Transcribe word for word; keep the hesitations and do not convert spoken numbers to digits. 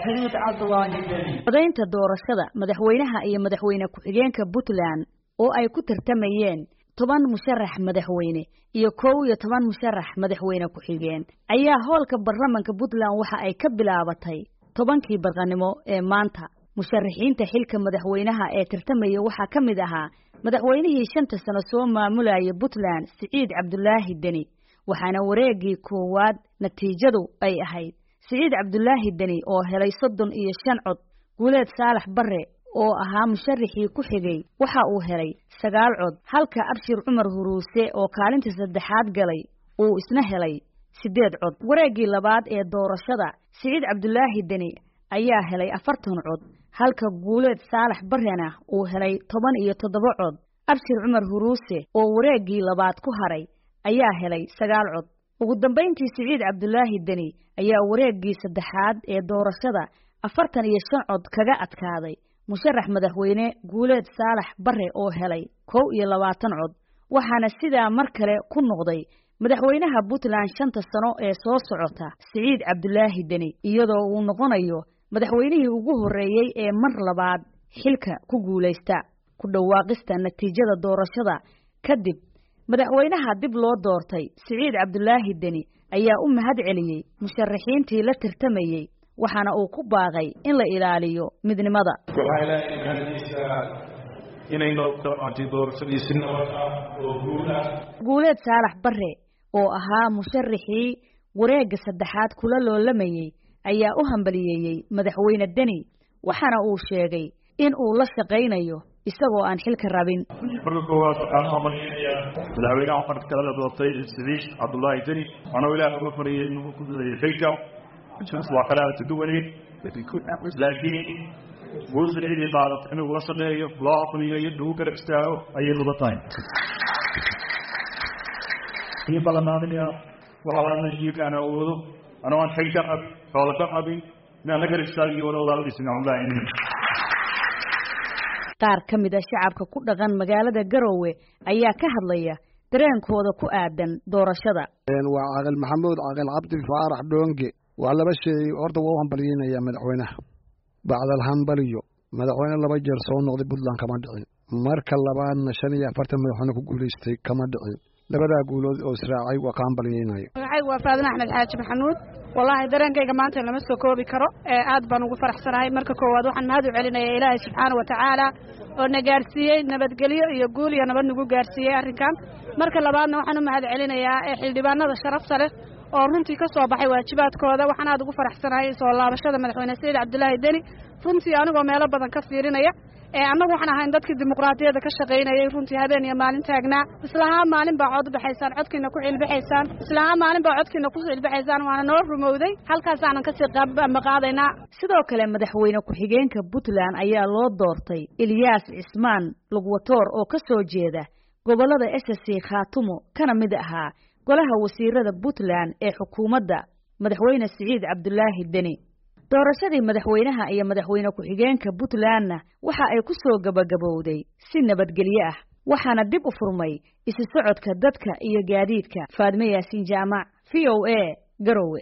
سعيد عبد الله الدني codaynta doorashada madaxweynaha iyo madaxweyne ku-xigeenka Puntland oo ay ku tartamayeen toban musharax madaxweyne iyo kow iyo toban musharax madaxweyne ku-xigeen ayaa hoolka baarlamaanka Puntland waxa ay ka bilaabatay tobankii barqanimo ee maanta musharaxiinta xilka madaxweynaha ee tartamaya waxa ka mid ahaa madaxweynihii shanta sano soo maamulayay Puntland Saciid Cabdulaahi Deni waxaana wareegii koowaad natiijadu ay ahayd Saciid Cabdulaahi Deni oo helay soddon iyo shan cod Guuleed Saalax Barre oo ahaa musharaxii ku xigay waxa uu helay sagaal cod halka Abshir Cumar Huruuse oo kaalinta saddexaad galay uu isna helay sideed cod wareegii labaad ee doorashada Saciid Cabdulaahi Deni ayaa helay afartan cod halka Guuleed Saalax Barrena uu helay toban iyo toddoba cod Abshir Cumar Huruuse oo wareegii labaad ku haray ayaa helay sagaal cod ugu dambeyntii Saciid Cabdulaahi Deni ayaa wareegii saddexaad ee doorashada afartan iyo shan cod kaga adkaaday musharax madaxweyne Guuleed Saalax Barre oo helay kow iyo labaatan cod waxaana sidaa mar kale ku noqday madaxweynaha Puntland shanta sano ee soo socota Saciid Cabdulaahi Deni iyadoo uu noqonayo madaxweynihii ugu horeeyay ee mar labaad xilka ku guuleysta ku dhawaaqista natiijada doorashada kadib madaxweynaha dib loo doortay Saciid Cabdulaahi Deni ayaa u mahad celiyay musharaxiintii la tartamayay waxaana uu ku baaqay in la ilaaliyo midnimada Guuleed Saalax Barre oo ahaa musharaxii wareegga saddexaad kula loolamayay ayaa u hambalyeeyay madaxweyne Deni waxaana uu sheegay in uu la shaqeynayo isagoo aan xilka rabin marka koowaad waxaan hambalyeeyaa madaxweynaha qaranka kala doortay Saciid Cabdulaahi Deni ana ilaahay uga fariyay inuu ku guuleeyo xilka waa kala duwanay laakiin wuxuu baarat inuu la shaqeeyo loo aqooniyo iyo uu garab istaago ayay laba tahay iyo balamaadina waxaan jiifana oo ana waan xilka qab xoolo ka qabin ma la garab istaago wala wala isna online qaar ka mid ah shacabka ku dhaqan magaalada Garowe ayaa ka hadlaya dareenkooda ku aadan doorashada waa Aqal Maxamuud Aqal Cabdi Faarax Doonge waa laba shay horta waa hambalyeynaya madaxweynaha bacdal hanbaliyo madaxweyne laba jeer soo noqday Puntland kama dhicin marka labaadna shan iyo afartan madaxweyne ku guuleystay kama dhicin labada guulood oo israacay waa ka hambalyeynaya waxay waa Faadina Axmed Xaaji Maxamuud wallahi dareenkayga maanta lama soo koobi karo ee aad baan ugu faraxsanahay marka koowaad waxaan mahad u celinayaa Ilaahay subxaanahu wa ta'ala oo na gaarsiiyay nabadgelyo iyo guul iyo nabad nagu gaarsiiyay arrinkan marka labaadna waxaan u mahad celinayaa ee xildhibaanada sharafta leh oo runtii ka soo baxay waajibaadkooda waxaan aad ugu faraxsanahay soo laabashada madaxweyne Saciid Cabdulaahi Deni runtii anigoo meelo badan ka fiirinaya ee anagu waxaan ahayn dadkii dimuqraadiyadda ka shaqeynayay runtii habeen iyo maalin taagnaa islaha maalin baa cod baxaysan codkiina ku cilbixaysan islaha maalin baa codkiina ku cilbixaysan waana noo rumowday halkaas aanan ka sii qaadaynaa sidoo kale madaxweyne ku-xigeenka Puntland ayaa loo doortay Ilyas Cismaan Lugwatoor oo ka soo jeeda gobolada S C Khaatumo kana mid ahaa golaha wasiirada Puntland ee xukuumadda madaxweyne Saciid Cabdulaahi Deni doorashadii madaxweynaha iyo madaxweyne ku-xigeenka Puntlandna waxa ay ku soo gabagabowday si nabadgelyo ah waxaana dib u furmay isu socodka dadka iyo gaadiidka Faadime Yaasiin Jaamac V O A Garowe